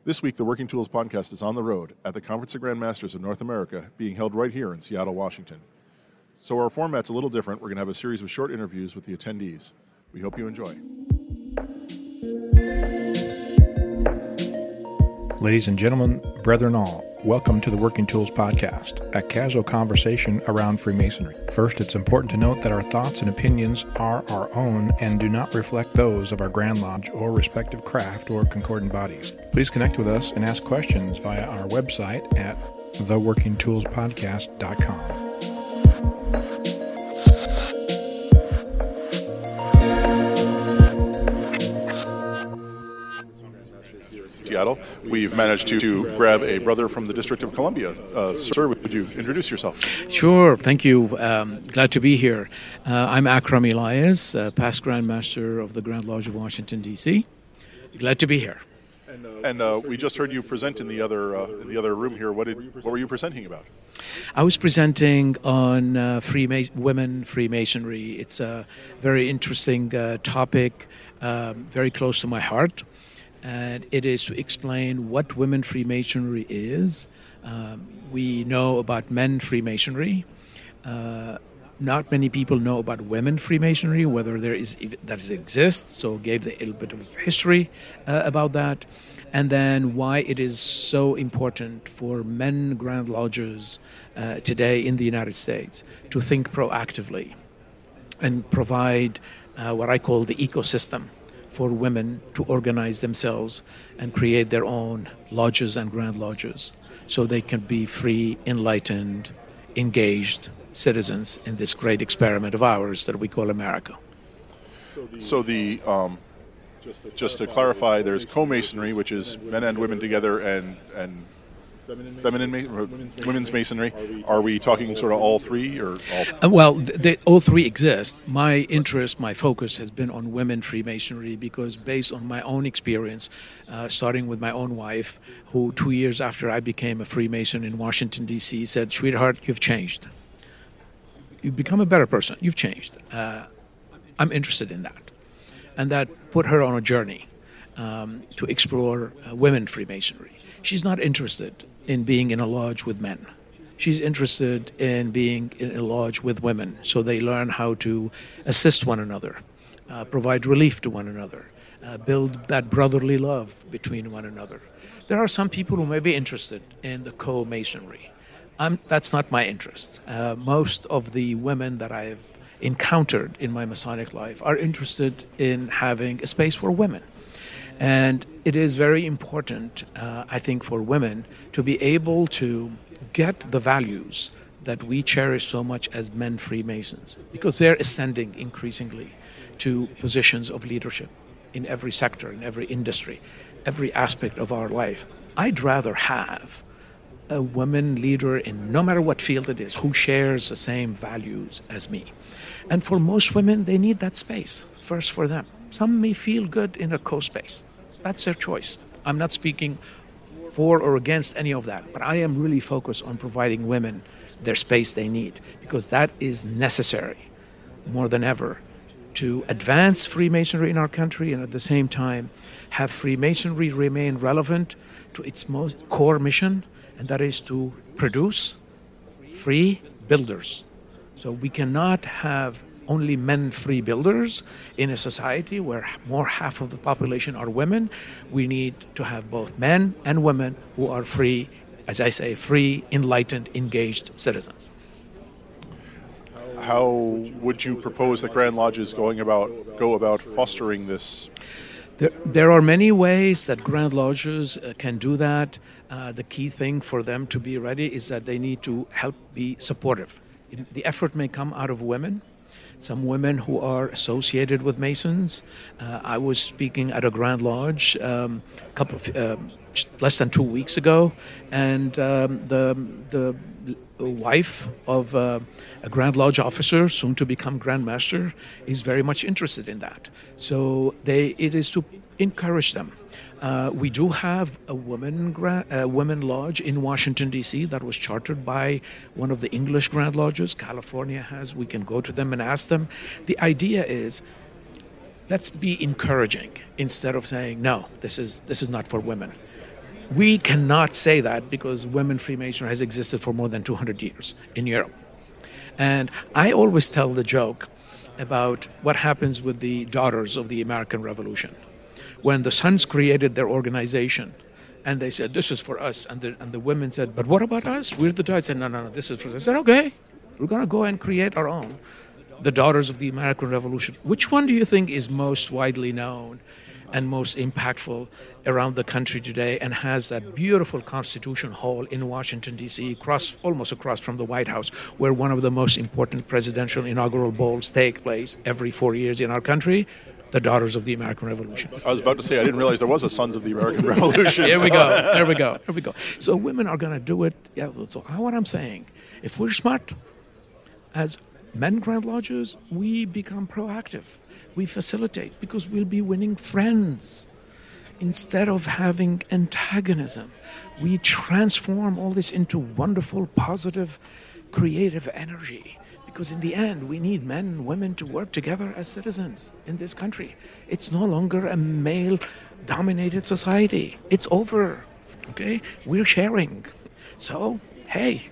This week, the Working Tools podcast is on the road at the Conference of Grandmasters of North America, being held right here in Seattle, Washington. So our format's a little different. We're going to have a series of short interviews with the attendees. We hope you enjoy. Ladies and gentlemen, brethren all, welcome to the Working Tools podcast, a casual conversation around Freemasonry. First, it's important to note that our thoughts and opinions are our own and do not reflect those of our Grand Lodge or respective craft or concordant bodies. Please connect with us and ask questions via our website at theworkingtoolspodcast.com. Seattle. We've managed to grab a brother from the District of Columbia. Sir, would you introduce yourself? Sure, thank you. Glad to be here. I'm Akram Elias, past Grand Master of the Grand Lodge of Washington, D.C. Glad to be here. And we just heard you present in the other room here. What were you presenting about? I was presenting on women Freemasonry. It's a very interesting topic, very close to my heart. And it is to explain what women Freemasonry is. We know about men Freemasonry. Not many people know about women Freemasonry, whether that exists. So gave a little bit of history about that. And then why it is so important for men Grand Lodges today in the United States to think proactively and provide what I call the ecosystem for women to organize themselves and create their own lodges and Grand Lodges so they can be free, enlightened, engaged citizens in this great experiment of ours that we call America. So just to clarify, there's co-masonry, which is men and women together, and women's masonry. Are we talking sort of all three, or all? Well, all three exist. My interest, my focus has been on women Freemasonry because based on my own experience, starting with my own wife, who 2 years after I became a Freemason in Washington, D.C., said, "Sweetheart, you've changed. You've become a better person. You've changed. I'm interested in that." And that put her on a journey to explore women Freemasonry. She's not interested in being in a lodge with men. She's interested in being in a lodge with women so they learn how to assist one another, provide relief to one another, build that brotherly love between one another. There are some people who may be interested in the co-masonry. That's not my interest. Most of the women that I've encountered in my Masonic life are interested in having a space for women. And it is very important, I think, for women to be able to get the values that we cherish so much as men Freemasons, because they're ascending increasingly to positions of leadership in every sector, in every industry, every aspect of our life. I'd rather have a woman leader in no matter what field it is who shares the same values as me. And for most women, they need that space first for them. Some may feel good in a co-space. That's their choice. I'm not speaking for or against any of that, but I am really focused on providing women their space they need, because that is necessary more than ever to advance Freemasonry in our country and at the same time have Freemasonry remain relevant to its most core mission, and that is to produce free builders. So we cannot have only men free builders in a society where half of the population are women. We need to have both men and women who are free, as I say, free, enlightened, engaged citizens. How would you propose that Grand Lodges go about fostering this? There are many ways that Grand Lodges can do that. The key thing for them to be ready is that they need to help be supportive. The effort may come out of women. Some women who are associated with Masons. I was speaking at a Grand Lodge less than 2 weeks ago, and the wife of a Grand Lodge officer, soon to become Grand Master, is very much interested in that. So it is to encourage them. We do have a women lodge in Washington, D.C. that was chartered by one of the English Grand Lodges. California has. We can go to them and ask them. The idea is, let's be encouraging instead of saying, no, this is not for women. We cannot say that because women Freemasonry has existed for more than 200 years in Europe. And I always tell the joke about what happens with the daughters of the American Revolution. When the sons created their organization, and they said, this is for us, and the women said, but what about us? We're the daughters. Said, no, this is for us. I said, okay, we're going to go and create our own. The Daughters of the American Revolution. Which one do you think is most widely known and most impactful around the country today and has that beautiful Constitution Hall in Washington, D.C., almost across from the White House, where one of the most important presidential inaugural balls take place every 4 years in our country? The Daughters of the American Revolution. I was about to say, I didn't realize there was a Sons of the American Revolution. Here we go. There we go. Here we go. So women are going to do it. Yeah. So what I'm saying, if we're smart, as men Grand Lodges, we become proactive. We facilitate because we'll be winning friends. Instead of having antagonism, we transform all this into wonderful, positive, creative energy. Because in the end, we need men and women to work together as citizens in this country. It's no longer a male-dominated society. It's over, okay? We're sharing. So, hey.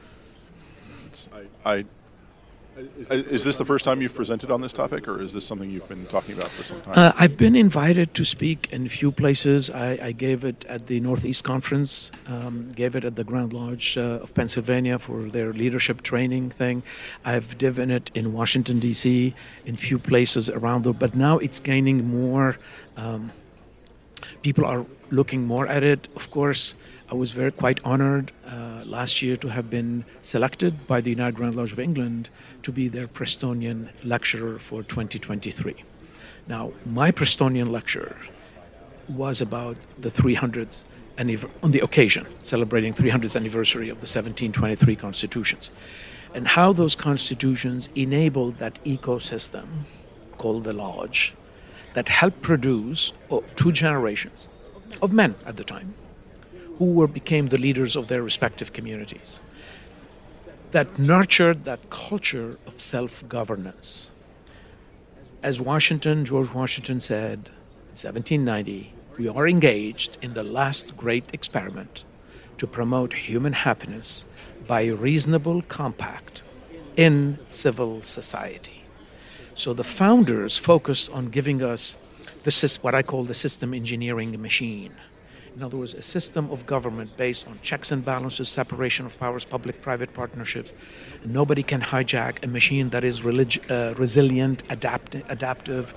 Is this the first time you've presented on this topic, or is this something you've been talking about for some time? I've been invited to speak in a few places. I gave it at the Northeast Conference, gave it at the Grand Lodge of Pennsylvania for their leadership training thing. I've given it in Washington, D.C., in a few places around but now it's gaining more. People are looking more at it. Of course, I was quite honored last year to have been selected by the United Grand Lodge of England to be their Prestonian lecturer for 2023. Now, my Prestonian lecture was about the 300th on the occasion, celebrating 300th anniversary of the 1723 constitutions, and how those constitutions enabled that ecosystem called the Lodge that helped produce 2 generations of men at the time who became the leaders of their respective communities, that nurtured that culture of self-governance. As George Washington said in 1790, we are engaged in the last great experiment to promote human happiness by reasonable compact in civil society. So the founders focused on giving us what I call the system engineering machine. In other words, a system of government based on checks and balances, separation of powers, public-private partnerships. Nobody can hijack a machine that is resilient, adaptive,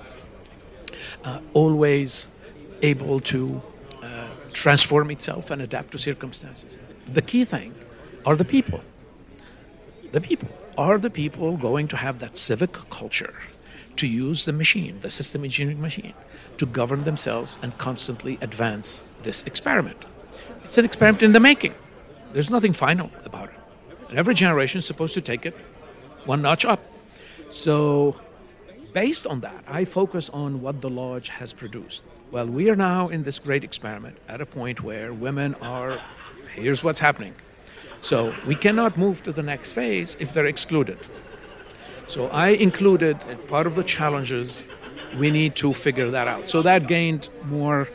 always able to transform itself and adapt to circumstances. The key thing are the people. The people. Are the people going to have that civic culture to use the machine, the system engineering machine, to govern themselves and constantly advance this experiment? It's an experiment in the making. There's nothing final about it. And every generation is supposed to take it one notch up. So based on that, I focus on what the Lodge has produced. Well, we are now in this great experiment at a point where women here's what's happening. So we cannot move to the next phase if they're excluded. So I included part of the challenges. We need to figure that out. So that gained more,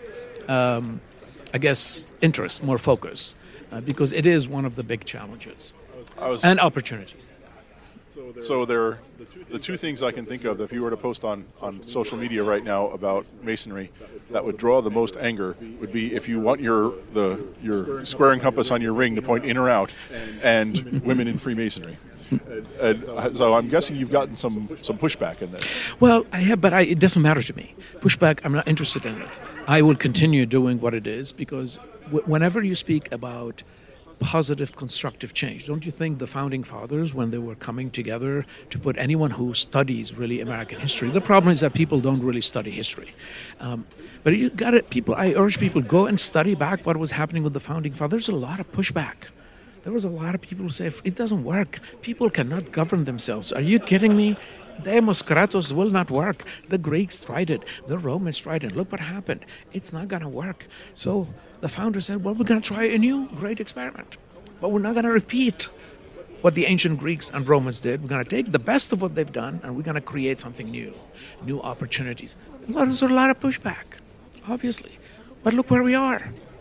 interest, more focus, because it is one of the big challenges and opportunities. So the 2 things I can think of, if you were to post on social media right now about Masonry, that would draw the most anger would be if you want your square and compass on your ring to point in or out, and women in Freemasonry. So I'm guessing you've gotten some pushback in this. Well, I have, but it doesn't matter to me. Pushback, I'm not interested in it. I will continue doing what it is because whenever you speak about positive, constructive change, don't you think the Founding Fathers, when they were coming together to put anyone who studies really American history, the problem is that people don't really study history. But you got it, people. I urge people, go and study back what was happening with the Founding Fathers. There's a lot of pushback. There was a lot of people who say, it doesn't work. People cannot govern themselves. Are you kidding me? Demos Kratos will not work. The Greeks tried it. The Romans tried it. Look what happened. It's not going to work. So the founders said, well, we're going to try a new great experiment. But we're not going to repeat what the ancient Greeks and Romans did. We're going to take the best of what they've done, and we're going to create something new opportunities. There's a lot of pushback, obviously. But look where we are.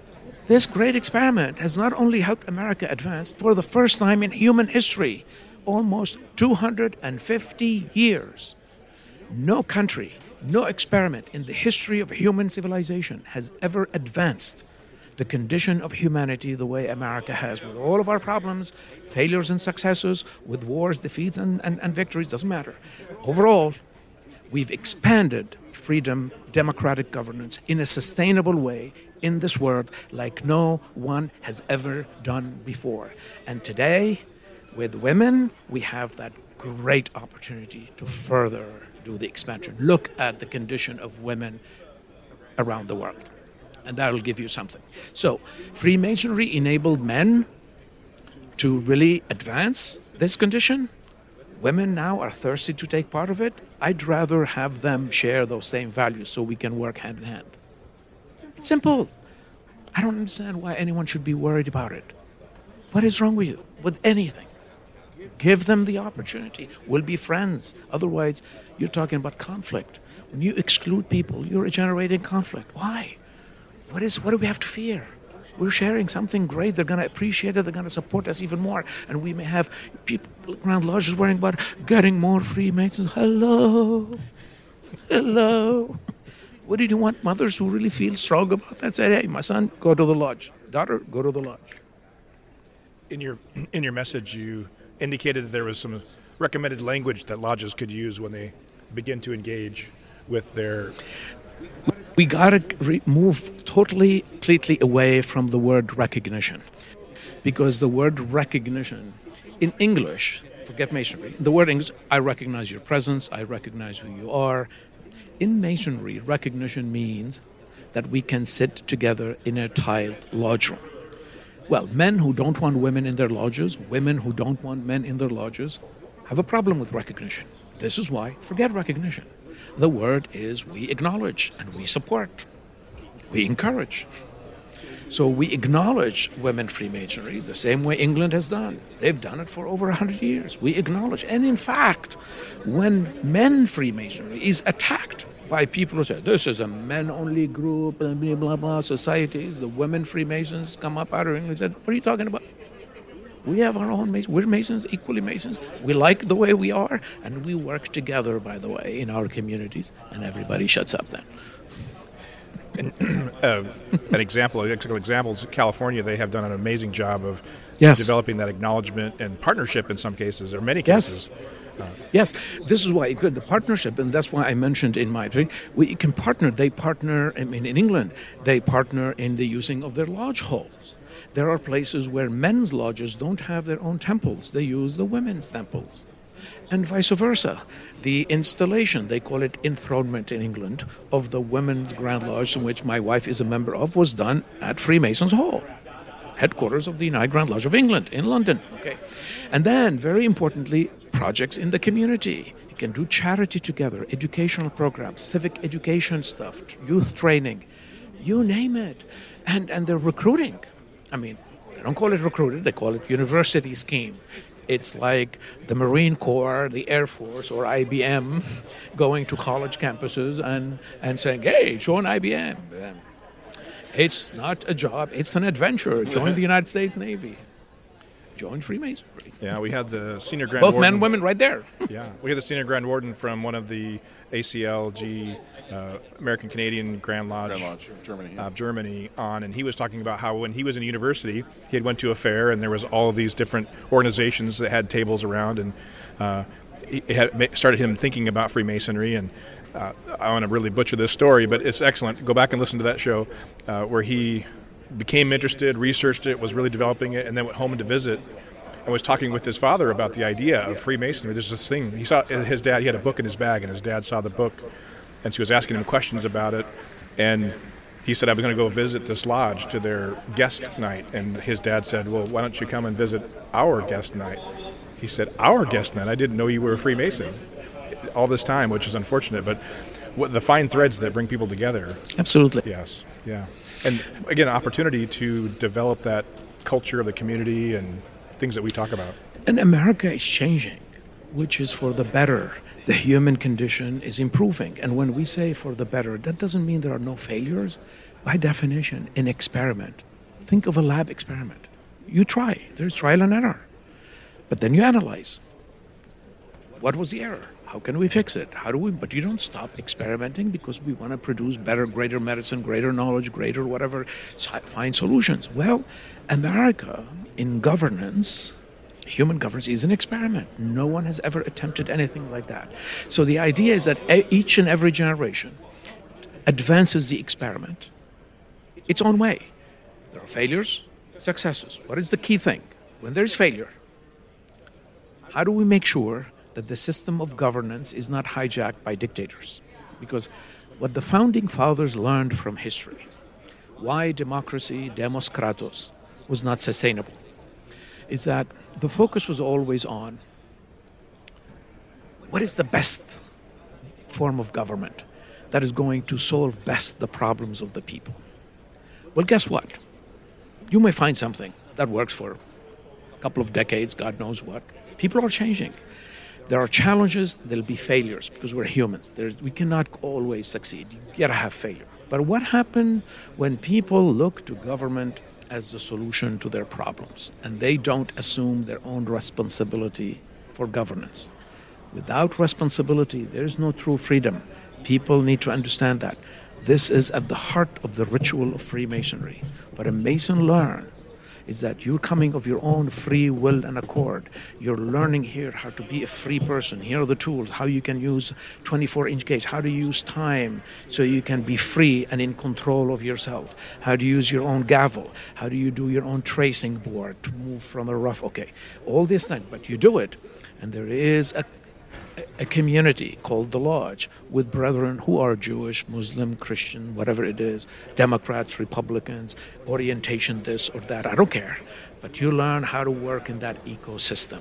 This great experiment has not only helped America advance for the first time in human history, almost 250 years. No country, no experiment in the history of human civilization has ever advanced the condition of humanity the way America has, with all of our problems, failures and successes, with wars, defeats and victories, doesn't matter. Overall, we've expanded freedom, democratic governance in a sustainable way in this world like no one has ever done before. And today, with women, we have that great opportunity to further do the expansion. Look at the condition of women around the world, and that'll give you something. So, Freemasonry enabled men to really advance this condition. Women now are thirsty to take part of it. I'd rather have them share those same values so we can work hand in hand. It's simple. I don't understand why anyone should be worried about it. What is wrong with you? With anything? Give them the opportunity. We'll be friends. Otherwise, you're talking about conflict. When you exclude people, you're generating conflict. Why? What do we have to fear? We're sharing something great. They're going to appreciate it. They're going to support us even more. And we may have people around lodges worrying about getting more Freemasons. Hello. What do you want mothers who really feel strong about that? Say, hey, my son, go to the lodge. Daughter, go to the lodge. In your message, you indicated that there was some recommended language that lodges could use when they begin to engage with their... We got to move totally, completely away from the word recognition. Because the word recognition, in English, forget Masonry, the word English, I recognize your presence, I recognize who you are. In Masonry, recognition means that we can sit together in a tiled lodge room. Well, men who don't want women in their lodges, women who don't want men in their lodges, have a problem with recognition. This is why, forget recognition. The word is we acknowledge and we support. We encourage. So we acknowledge women Freemasonry the same way England has done. They've done it for over 100 years. We acknowledge. And in fact, when men Freemasonry is attacked by people who say, this is a men-only group, and blah, blah, blah, societies, the women Freemasons come up out of England and said, what are you talking about? We have our own Masons. We're Masons, equally Masons. We like the way we are, and we work together, by the way, in our communities, and everybody shuts up then. An example is California. They have done an amazing job of developing that acknowledgement and partnership in some cases, or many cases. Yes, this is why the partnership, and that's why I mentioned in my thing, we can partner. They partner, I mean, in England, they partner in the using of their lodge halls. There are places where men's lodges don't have their own temples. They use the women's temples. And vice versa. The installation, they call it enthronement in England, of the Women's Grand Lodge, in which my wife is a member of, was done at Freemasons Hall, headquarters of the United Grand Lodge of England in London. Okay, and then, very importantly, projects in the community. You can do charity together, educational programs, civic education stuff, youth training, you name it. And they're recruiting. I mean, they don't call it recruited, they call it university scheme. It's like the Marine Corps, the Air Force, or IBM going to college campuses and saying, hey, join IBM. It's not a job, it's an adventure. Join the United States Navy. Join Freemasonry. Yeah, we had the senior Grand Both Warden. men and women right there. Yeah, we had the senior Grand Warden from one of the ACLG, American Canadian Grand Lodge of Germany on, and he was talking about how when he was in university, he had went to a fair and there was all of these different organizations that had tables around, and it had started him thinking about Freemasonry. And I want to really butcher this story, but it's excellent. Go back and listen to that show where he became interested, researched it, was really developing it, and then went home to visit and was talking with his father about the idea of Freemasonry. There's this thing. He saw his dad, he had a book in his bag, and his dad saw the book, and she was asking him questions about it. And he said, I was going to go visit this lodge to their guest night. And his dad said, well, why don't you come and visit our guest night? He said, our guest night? I didn't know you were a Freemason. All this time, which is unfortunate, but the fine threads that bring people together. Absolutely. Yes, yeah. And again, opportunity to develop that culture of the community and things that we talk about. And America is changing, which is for the better. The human condition is improving. And when we say for the better, that doesn't mean there are no failures. By definition, an experiment Think of a lab experiment. You try. There's trial and error. But then you analyze. What was the error? How can we fix it? But you don't stop experimenting because we want to produce better, greater medicine, greater knowledge, greater whatever, find solutions. Well, America in governance, human governance, is an experiment. No one has ever attempted anything like that. So the idea is that each and every generation advances the experiment its own way. There are failures, successes. What is the key thing? When there's failure, how do we make sure that the system of governance is not hijacked by dictators? Because what the founding fathers learned from history, why democracy, demos kratos, was not sustainable, is that the focus was always on what is the best form of government that is going to solve best the problems of the people. Well, guess what? You may find something that works for a couple of decades, God knows what. People are changing. There are challenges, there'll be failures because we're humans. We cannot always succeed. You gotta have failure. But what happened when people look to government as the solution to their problems and they don't assume their own responsibility for governance? Without responsibility, there's no true freedom. People need to understand that. This is at the heart of the ritual of Freemasonry. What a Mason learns is that you're coming of your own free will and accord. You're learning here how to be a free person. Here are the tools, how you can use 24-inch gauge, how to use time so you can be free and in control of yourself. How do you use your own gavel? How do you do your own tracing board to move from a rough, all these things, but you do it. And there is a community called the Lodge with brethren who are Jewish, Muslim, Christian, whatever it is, Democrats, Republicans, orientation this or that, I don't care. But you learn how to work in that ecosystem.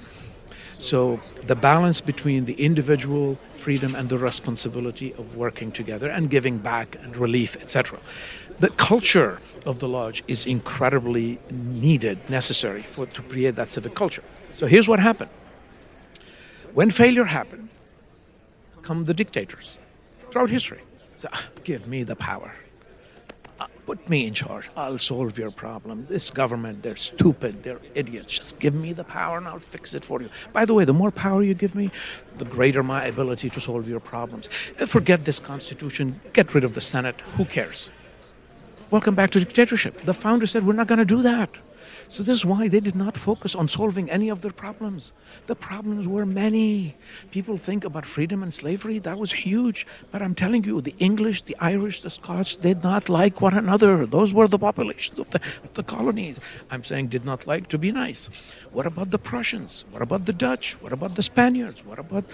So the balance between the individual freedom and the responsibility of working together and giving back and relief, etc. The culture of the Lodge is incredibly needed, necessary to create that civic culture. So here's what happened. When failure happened, come the dictators throughout history. So, give me the power. Put me in charge. I'll solve your problem. This government, they're stupid. They're idiots. Just give me the power and I'll fix it for you. By the way, the more power you give me, the greater my ability to solve your problems. Forget this constitution. Get rid of the Senate. Who cares? Welcome back to dictatorship. The founders said, we're not going to do that. So this is why they did not focus on solving any of their problems. The problems were many. People think about freedom and slavery. That was huge. But I'm telling you, the English, the Irish, the Scots did not like one another. Those were the populations of the colonies. I'm saying did not like to be nice. What about the Prussians? What about the Dutch? What about the Spaniards? What about,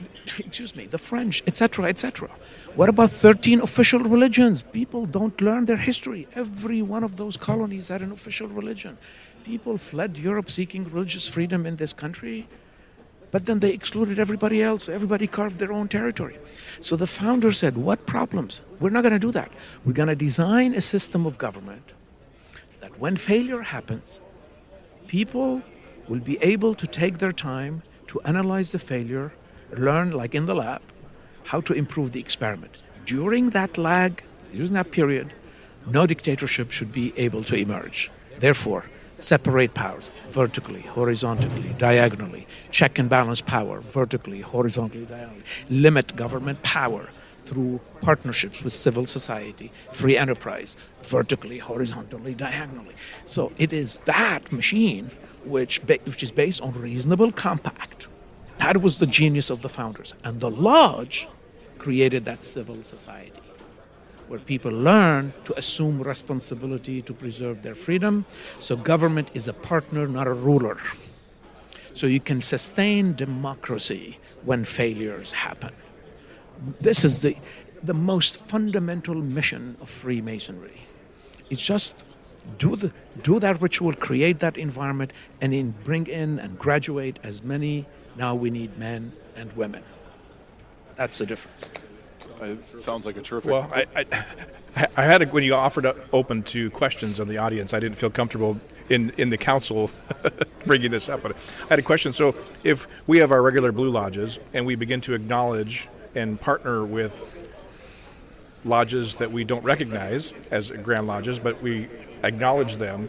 the French, etc., etc.? What about 13 official religions? People don't learn their history. Every one of those colonies had an official religion. People fled Europe seeking religious freedom in this country, but then they excluded everybody else. Everybody carved their own territory. So the founder said, what problems? We're not going to do that. We're going to design a system of government that when failure happens, people will be able to take their time to analyze the failure, learn, like in the lab, how to improve the experiment. During that lag, during that period, no dictatorship should be able to emerge. Therefore, separate powers vertically, horizontally, diagonally, check and balance power vertically, horizontally, diagonally, limit government power through partnerships with civil society, free enterprise, vertically, horizontally, diagonally. So it is that machine which is based on reasonable compact. That was the genius of the founders. And the Lodge created that civil society, where people learn to assume responsibility to preserve their freedom. So government is a partner, not a ruler. So you can sustain democracy when failures happen. This is the most fundamental mission of Freemasonry. It's just do that ritual, create that environment, and bring in and graduate as many. Now we need men and women. That's the difference. It sounds like a terrific. Well, I had when you offered open to questions of the audience, I didn't feel comfortable in the council bringing this up, but I had a question. So if we have our regular Blue Lodges and we begin to acknowledge and partner with lodges that we don't recognize as Grand Lodges, but we acknowledge them.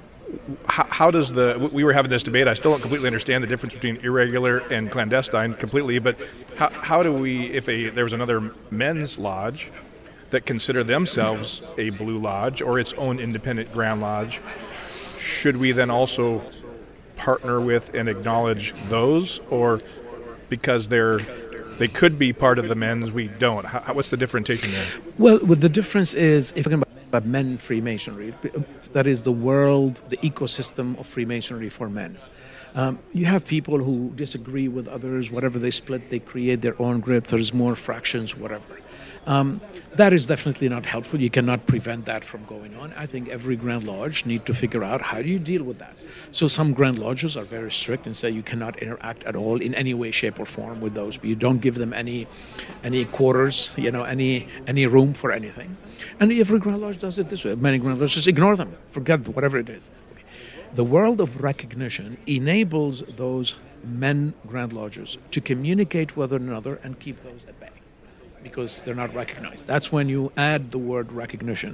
How does we were having this debate, I still don't completely understand the difference between irregular and clandestine completely, but how do we, if there was another men's lodge that consider themselves a Blue Lodge or its own independent Grand Lodge, should we then also partner with and acknowledge those, or because they could be part of the men's, we don't? What's the differentiation there? Well, the difference is, if we're talking about men Freemasonry, that is the world, the ecosystem of Freemasonry for men. You have people who disagree with others, whatever they split, they create their own group, there's more fractions, whatever. That is definitely not helpful. You cannot prevent that from going on. I think every Grand Lodge need to figure out how do you deal with that. So some Grand Lodges are very strict and say you cannot interact at all in any way, shape, or form with those. But you don't give them any quarters, any room for anything. And every Grand Lodge does it this way. Many Grand Lodges just ignore them, forget whatever it is. The world of recognition enables those men Grand Lodges to communicate with one another and keep those at bay, because they're not recognized. That's when you add the word recognition.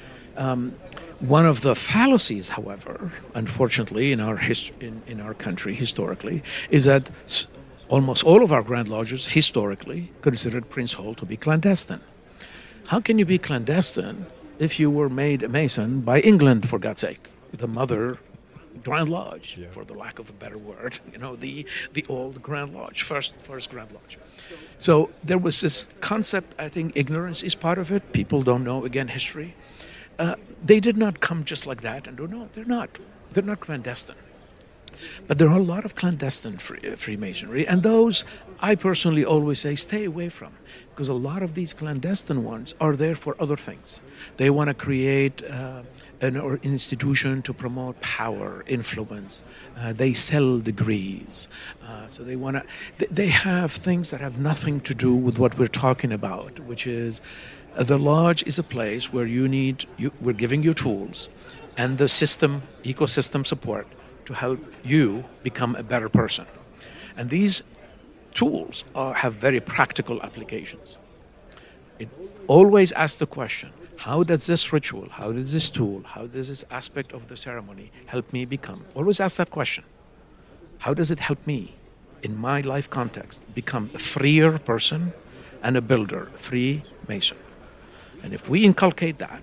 One of the fallacies, however, unfortunately, in our country historically, is that almost all of our Grand Lodges historically considered Prince Hall to be clandestine. How can you be clandestine if you were made a Mason by England, for God's sake, the mother Grand Lodge, for the lack of a better word, the old Grand Lodge, first Grand Lodge. So there was this concept, I think ignorance is part of it. People don't know, again, history. They did not come just like that and no, they're not. They're not clandestine. But there are a lot of clandestine Freemasonry, and those I personally always say stay away from, because a lot of these clandestine ones are there for other things. They want to create an institution to promote power, influence. They sell degrees. So they have things that have nothing to do with what we're talking about, which is the lodge is a place where we're giving you tools and the ecosystem support to help you become a better person. And these tools have very practical applications. It always asks the question, how does this ritual, how does this tool, how does this aspect of the ceremony help me become? Always ask that question. How does it help me, in my life context, become a freer person and a builder, a free Mason? And if we inculcate that,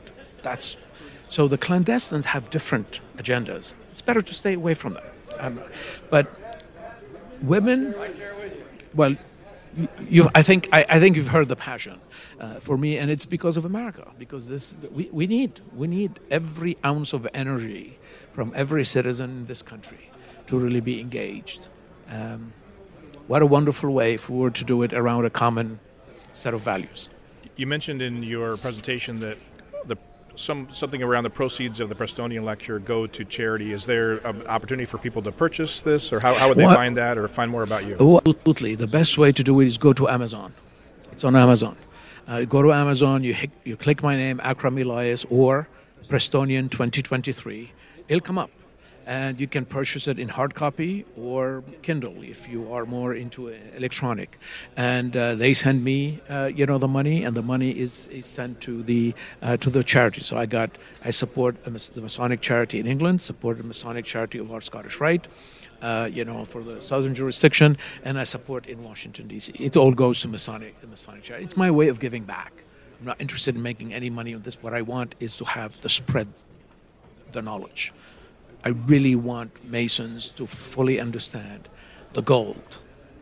so the clandestines have different agendas. It's better to stay away from them. But women, well, I think you've heard the passion for me, and it's because of America. Because we need every ounce of energy from every citizen in this country to really be engaged. What a wonderful way if we were to do it around a common set of values. You mentioned in your presentation that something around the proceeds of the Prestonian lecture go to charity. Is there an opportunity for people to purchase this, or how would they find that, or find more about you? Absolutely. The best way to do it is go to Amazon. It's on Amazon. Go to Amazon, you click my name, Akram Elias, or Prestonian 2023. It'll come up. And you can purchase it in hard copy or Kindle if you are more into electronic. And they send me, the money, and the money is sent to the charity. So I support the Masonic charity in England, support the Masonic charity of our Scottish Rite, for the southern jurisdiction, and I support in Washington, D.C. It all goes to the Masonic charity. It's my way of giving back. I'm not interested in making any money on this. What I want is to have spread the knowledge. I really want Masons to fully understand the gold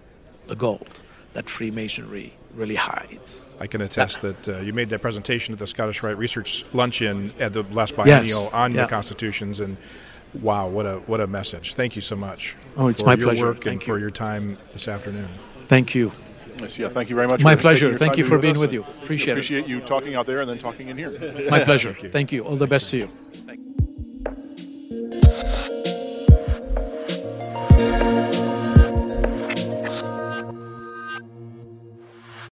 that Freemasonry really hides. I can attest that you made that presentation at the Scottish Rite Research Luncheon at the last biennial on your constitutions, and wow, what a message! Thank you so much. Oh, it's my pleasure. For your work and for your time this afternoon. Thank you. Yes, yeah, thank you very much. My pleasure. Thank you for being with you. Appreciate you talking out there and then talking in here. My pleasure. Thank you. All the best to you.